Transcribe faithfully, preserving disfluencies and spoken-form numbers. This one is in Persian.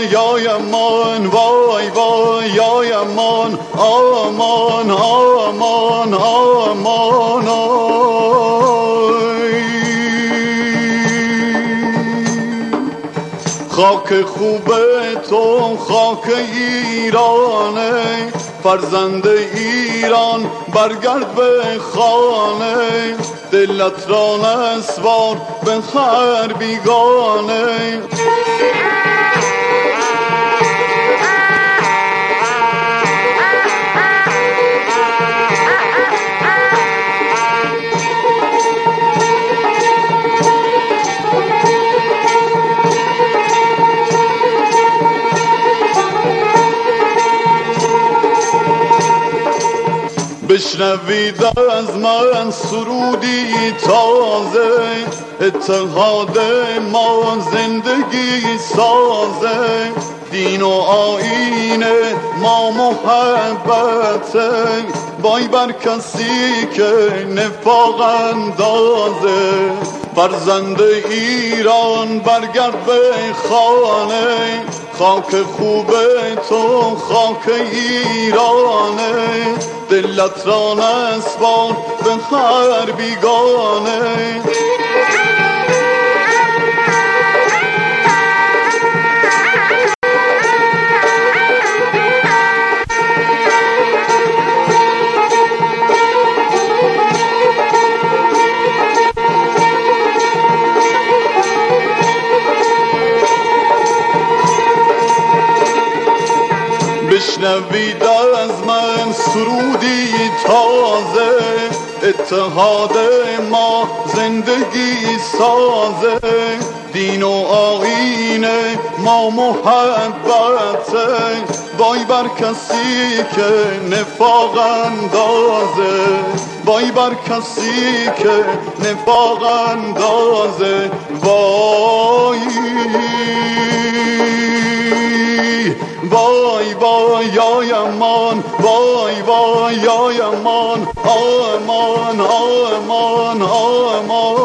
یا امان وای وای یا امان آمان آمان آمان آی خاک خوب تو خاک ایرانه فرزند ایران برگرد به خانه دلت را نسوار به خر بیگانه بشنوید از من سرودی تازه اتحاد ما زندگی سازه دین و آیین ما محبته وای بر کسی که نفاق اندازه فرزند ایران برگرد به خانه خاک خوب تو خاک ایرانه دلت را نسپار به خر بیگانه بشنوید از من سرودی تازه اتحاد ما زندگی سازه دین و آیین ما محبته وای بر کسی که نفاق اندازه وای بر کسی که نفاق اندازه وای وای وای یا امان وای وای یا امان آمان آمان آمان